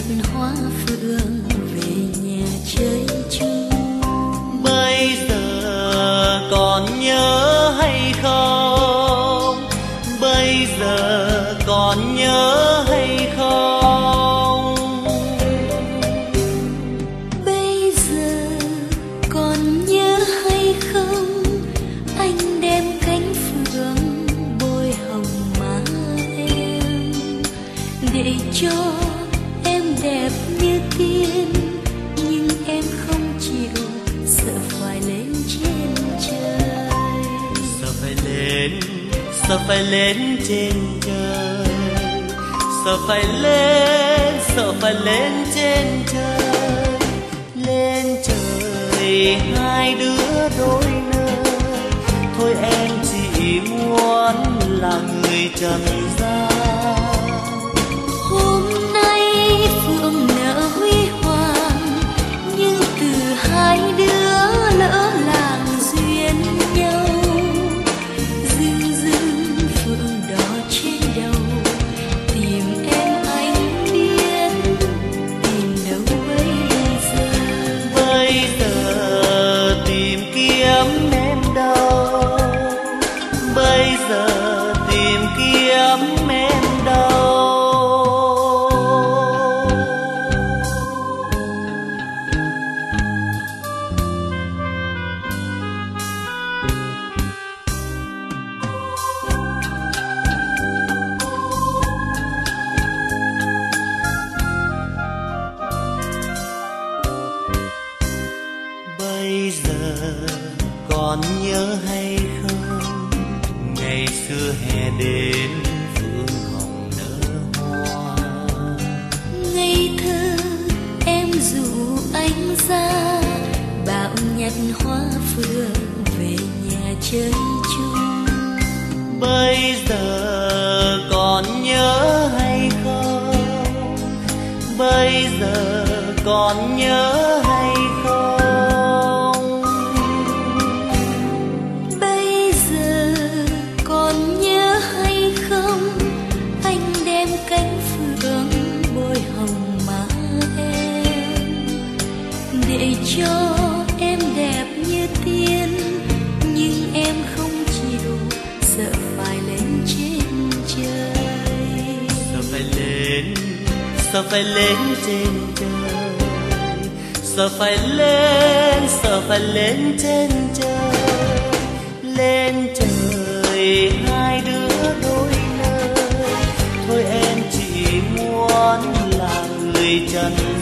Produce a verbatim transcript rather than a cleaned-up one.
hoa phượng về nhà chơi chung. Bây giờ còn nhớ hay không? Bây giờ còn nhớ hay không? Bây giờ còn nhớ hay không? Anh đem cánh phượng bôi hồng má em, để cho em đẹp như tiên. Nhưng em không chịu, sợ phải lên trên trời. Sợ phải lên, sợ phải lên trên trời. Sợ phải lên, sợ phải lên trên trời. Lên trời hai đứa đôi nơi. Thôi em chỉ muốn là người trần gian. Hôm nay phượng nở huy hoàng, nhưng từ hai đứa lỡ làng duyên nhau. Dưng dưng phượng đỏ trên đầu, tìm em anh biết, tìm đâu bây giờ. Bây giờ tìm kiếm em đâu? Bây giờ tìm kiếm em đâu? Bây giờ còn nhớ hay không? Ngày xưa hè đến phương hồng nở hoa. Ngây thơ em dụ anh ra, bảo nhặt hoa phượng về nhà chơi chung. Bây giờ còn nhớ hay không? Bây giờ còn nhớ hay không? Bây giờ còn nhớ hay không? Anh đem cánh phượng bôi hồng má em, để cho em đẹp như tiên. Nhưng em không chịu, sợ phải lên trên trời. Sợ phải lên, sợ phải lên trên trời. Sợ phải lên, sợ phải lên trên trời. Lên trời hai đứa đôi nơi. Thôi em chỉ muốn là người trần